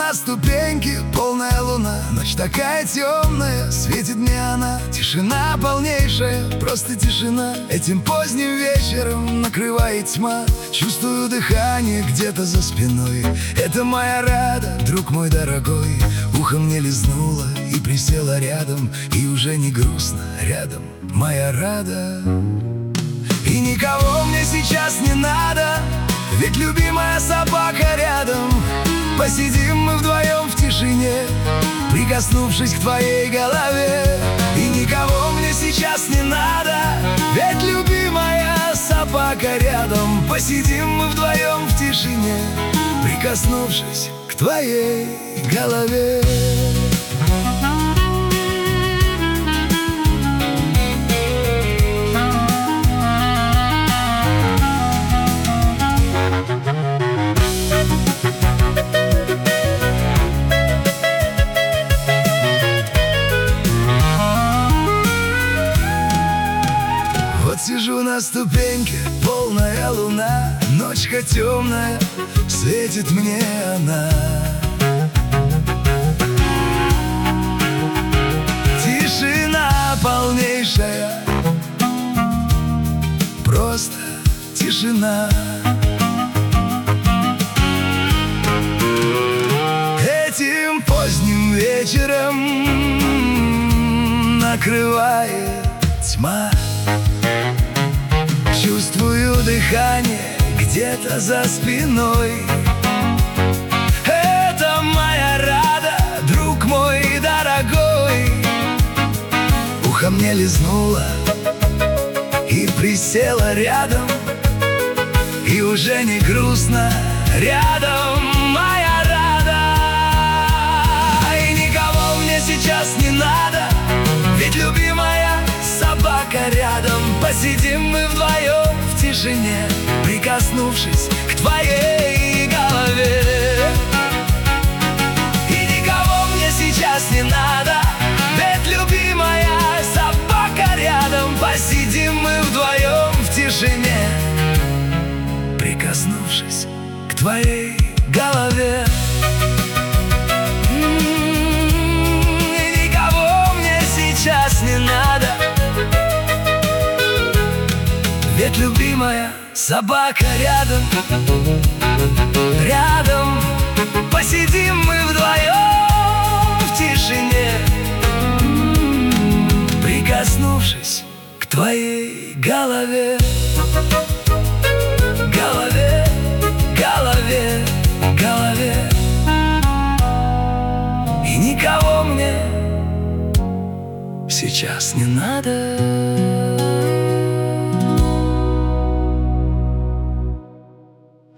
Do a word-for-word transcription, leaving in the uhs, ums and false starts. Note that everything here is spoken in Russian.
на ступеньке полная луна. Ночь такая темная, светит мне она. Тишина полнейшая, просто тишина. Этим поздним вечером накрывает тьма. Чувствую дыхание где-то за спиной. Это моя Рада, друг мой дорогой. Ухо мне лизнуло и присела рядом. И уже не грустно рядом моя Рада. И никого мне сейчас не надо, ведь любимая собака рядом. Посидим мы вдвоем в тишине, прикоснувшись к твоей голове. И никого мне сейчас не надо, ведь любимая собака рядом. Посидим мы вдвоем в тишине, прикоснувшись к твоей голове. Сижу на ступеньке, полная луна. Ночка темная, светит мне она. Тишина полнейшая, просто тишина. Этим поздним вечером накрывает тьма. Чувствую дыхание где-то за спиной. Это моя Рада, друг мой дорогой. Ухо мне лизнуло и присела рядом. И уже не грустно рядом моя Рада. И никого мне сейчас не надо, ведь любимая собака рядом. Посидим мы вдвоем в тишине, прикоснувшись к твоей голове. И никого мне сейчас не надо, ведь любимая собака рядом. Посидим мы вдвоем в тишине, прикоснувшись к твоей голове. И никого мне сейчас не надо, ведь любимая собака рядом. Рядом посидим мы вдвоем в тишине, прикоснувшись к твоей голове. Голове, голове, голове. И никого мне сейчас не надо.